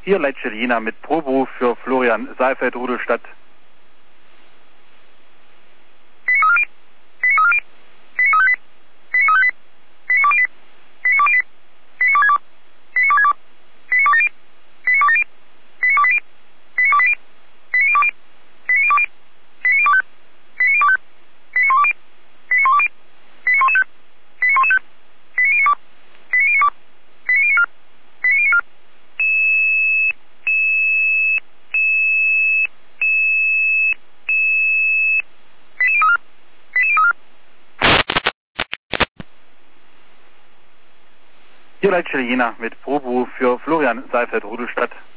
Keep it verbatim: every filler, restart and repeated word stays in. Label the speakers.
Speaker 1: Hier Leitstelle Jena mit Proberuf für Florian Saalfeld, Rudolstadt. Hier Leitstelle Jena mit Proberuf für Florian Saalfeld, Rudolstadt.